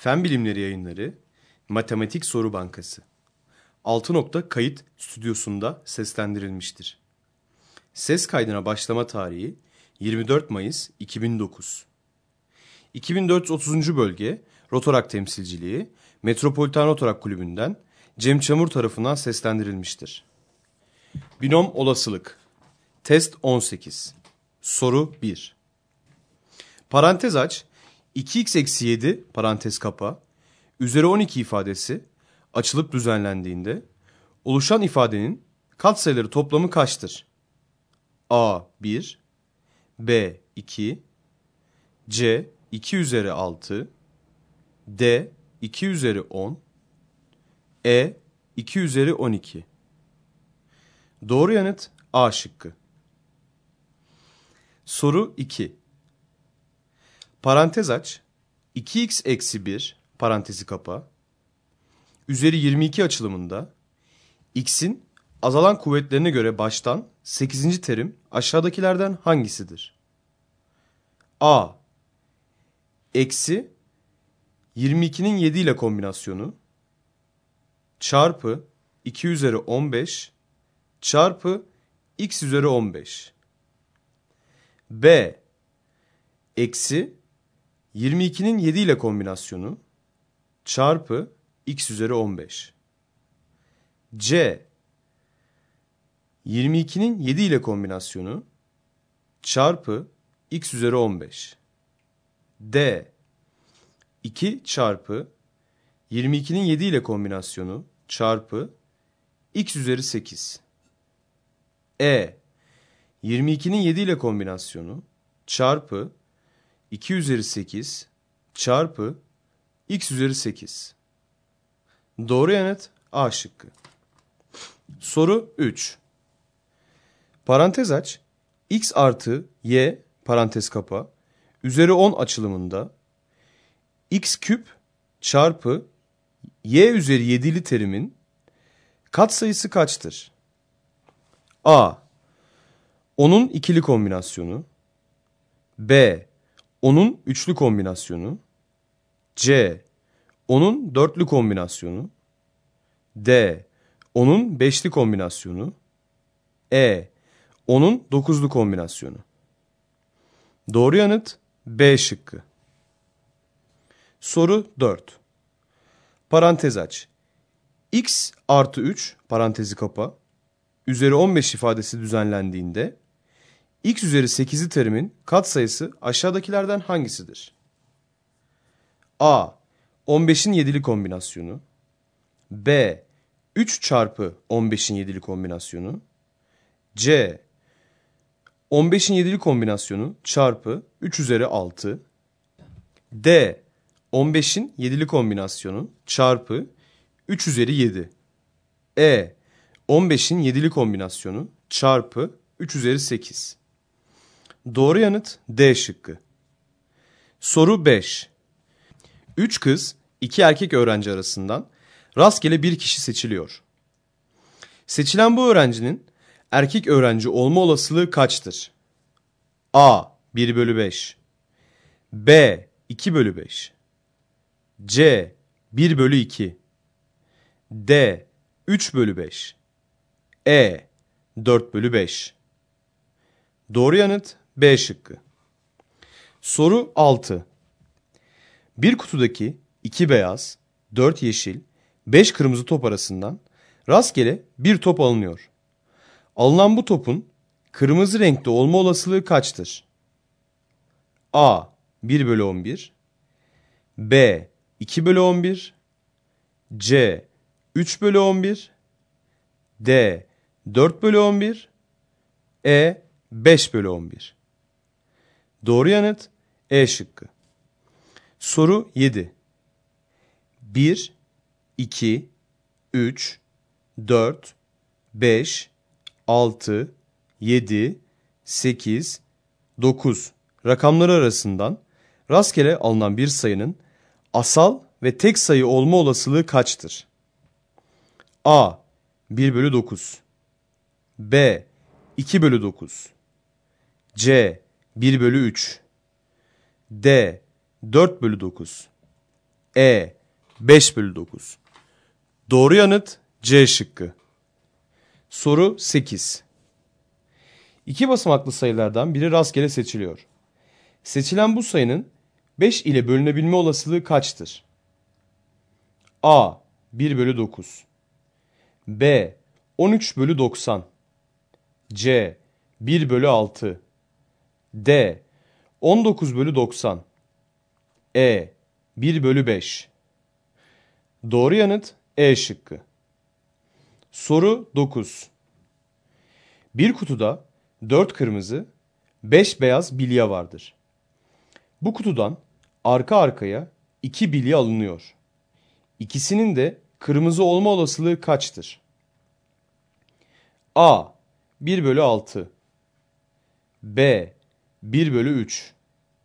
Fen Bilimleri Yayınları, Matematik Soru Bankası. 6 nokta kayıt stüdyosunda seslendirilmiştir. Ses kaydına başlama tarihi 24 Mayıs 2009. 2430. Bölge Rotorak Temsilciliği Metropolitan Rotorak Kulübü'nden Cem Çamur tarafından seslendirilmiştir. Binom olasılık. Test 18. Soru 1. Parantez aç. 2x-7 parantez kapa üzeri 12 ifadesi açılıp düzenlendiğinde oluşan ifadenin katsayıları toplamı kaçtır? A 1, B 2, C 2 üzeri 6, D 2 üzeri 10, E 2 üzeri 12. Doğru yanıt A şıkkı. Soru 2. Parantez aç. 2x eksi 1 parantezi kapa. Üzeri 22 açılımında x'in azalan kuvvetlerine göre baştan 8. terim aşağıdakilerden hangisidir? A. Eksi 22'nin 7 ile kombinasyonu çarpı 2 üzeri 15 çarpı x üzeri 15. B. Eksi 22'nin 7 ile kombinasyonu çarpı x üzeri 15. C. 22'nin 7 ile kombinasyonu çarpı x üzeri 15. D. 2 çarpı 22'nin 7 ile kombinasyonu çarpı x üzeri 8. E. 22'nin 7 ile kombinasyonu çarpı 2 üzeri 8 çarpı x üzeri 8. Doğru yanıt A şıkkı. Soru 3. Parantez aç. X artı y parantez kapa üzeri 10 açılımında x küp çarpı y üzeri 7'li terimin katsayısı kaçtır? A. Onun ikili kombinasyonu. B. Onun üçlü kombinasyonu. C. Onun dörtlü kombinasyonu. D. Onun beşli kombinasyonu. E. Onun dokuzlu kombinasyonu. Doğru yanıt B şıkkı. Soru 4. Parantez aç. X artı 3 parantezi kapa üzeri 15 ifadesi düzenlendiğinde x üzeri 8'li terimin katsayısı aşağıdakilerden hangisidir? A. 15'in 7'li kombinasyonu. B. 3 çarpı 15'in 7'li kombinasyonu. C. 15'in 7'li kombinasyonu çarpı 3 üzeri 6. D. 15'in 7'li kombinasyonu çarpı 3 üzeri 7. E. 15'in 7'li kombinasyonu çarpı 3 üzeri 8. Doğru yanıt D şıkkı. Soru 5. 3 kız, 2 erkek öğrenci arasından rastgele bir kişi seçiliyor. Seçilen bu öğrencinin erkek öğrenci olma olasılığı kaçtır? A. 1 bölü 5. B. 2 bölü 5. C. 1 bölü 2. D. 3 bölü 5. E. 4 bölü 5. Doğru yanıt B şıkkı. Soru 6. Bir kutudaki 2 beyaz, 4 yeşil, 5 kırmızı top arasından rastgele bir top alınıyor. Alınan bu topun kırmızı renkte olma olasılığı kaçtır? A. 1 bölü 11. B. 2 bölü 11. C. 3 bölü 11. D. 4 bölü 11. E. 5 bölü 11. Doğru yanıt E şıkkı. Soru 7. 1, 2, 3, 4, 5, 6, 7, 8, 9 rakamları arasından rastgele alınan bir sayının asal ve tek sayı olma olasılığı kaçtır? A. 1 bölü 9. B. 2 bölü 9. C. 1 bölü 3. D. 4 bölü 9. E. 5 bölü 9. Doğru yanıt C şıkkı. Soru 8. İki basamaklı sayılardan biri rastgele seçiliyor. Seçilen bu sayının 5 ile bölünebilme olasılığı kaçtır? A. 1 bölü 9. B. 13 bölü 90. C. 1 bölü 6. D. 19 bölü 90. E. 1 bölü 5. Doğru yanıt E şıkkı. Soru 9. Bir kutuda 4 kırmızı, 5 beyaz bilye vardır. Bu kutudan arka arkaya 2 bilye alınıyor. İkisinin de kırmızı olma olasılığı kaçtır? A. 1 bölü 6. B. 1 bölü 3.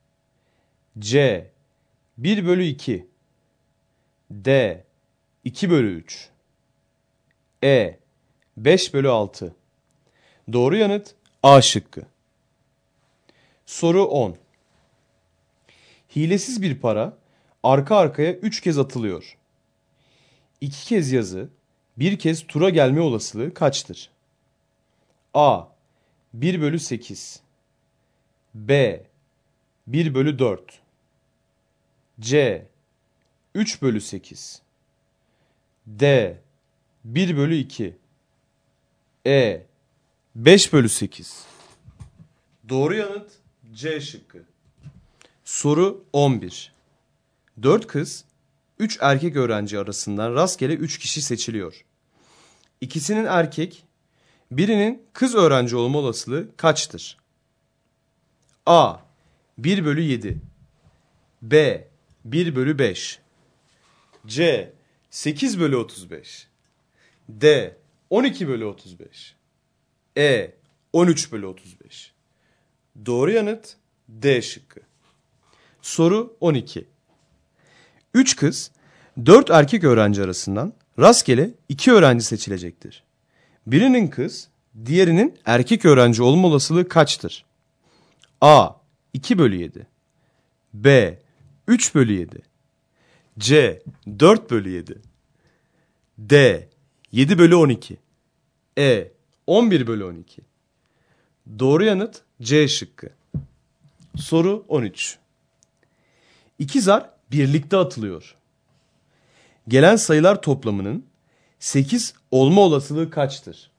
C. 1 bölü 2. D. 2 bölü 3. E. 5 bölü 6. Doğru yanıt A şıkkı. Soru 10. Hilesiz bir para arka arkaya 3 kez atılıyor. 2 kez yazı, 1 kez tura gelme olasılığı kaçtır? A. 1 bölü 8. B. 1 bölü 4. C. 3 bölü 8. D. 1 bölü 2. E. 5 bölü 8. Doğru yanıt C şıkkı. Soru 11. 4 kız, 3 erkek öğrenci arasından rastgele 3 kişi seçiliyor. İkisinin erkek, birinin kız öğrenci olma olasılığı kaçtır? A. 1 bölü 7. B. 1 bölü 5. C. 8 bölü 35. D. 12 bölü 35. E. 13 bölü 35. Doğru yanıt D şıkkı. Soru 12. 3 kız, 4 erkek öğrenci arasından rastgele 2 öğrenci seçilecektir. Birinin kız, diğerinin erkek öğrenci olma olasılığı kaçtır? A. 2 bölü 7. B. 3 bölü 7. C. 4 bölü 7. D. 7 bölü 12. E. 11 bölü 12. Doğru yanıt C şıkkı. Soru 13. İki zar birlikte atılıyor. Gelen sayılar toplamının 8 olma olasılığı kaçtır?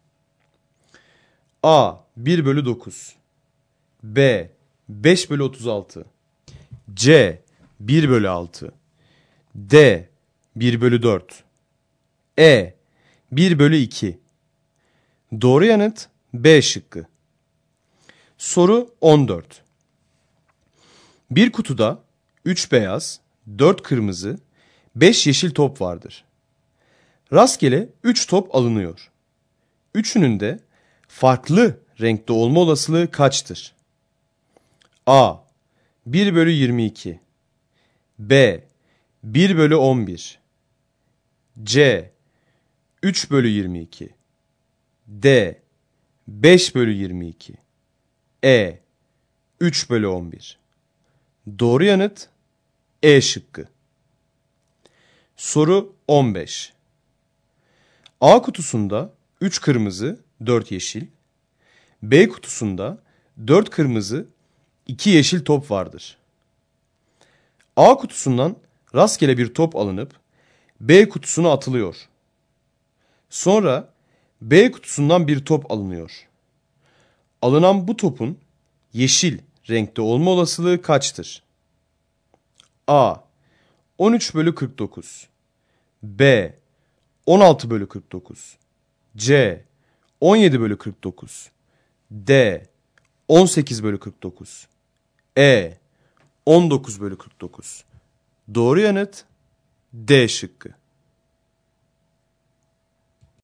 A. 1 bölü 9. B. 5 bölü 36. C. 1 bölü 6. D. 1 bölü 4. E. 1 bölü 2. Doğru yanıt B şıkkı. Soru 14. Bir kutuda 3 beyaz, 4 kırmızı, 5 yeşil top vardır. Rastgele 3 top alınıyor. Üçünün de farklı renkte olma olasılığı kaçtır? A. 1 bölü 22. B. 1 bölü 11. C. 3 bölü 22. D. 5 bölü 22. E. 3 bölü 11. Doğru yanıt E şıkkı. Soru 15. A kutusunda 3 kırmızı, 4 yeşil. B kutusunda 4 kırmızı, 2 yeşil top vardır. A kutusundan rastgele bir top alınıp B kutusuna atılıyor. Sonra B kutusundan bir top alınıyor. Alınan bu topun yeşil renkte olma olasılığı kaçtır? A. 13 bölü 49. B. 16 bölü 49. C. 17 bölü 49. D. 18 bölü 49. E. 19 bölü 49. Doğru yanıt D şıkkı.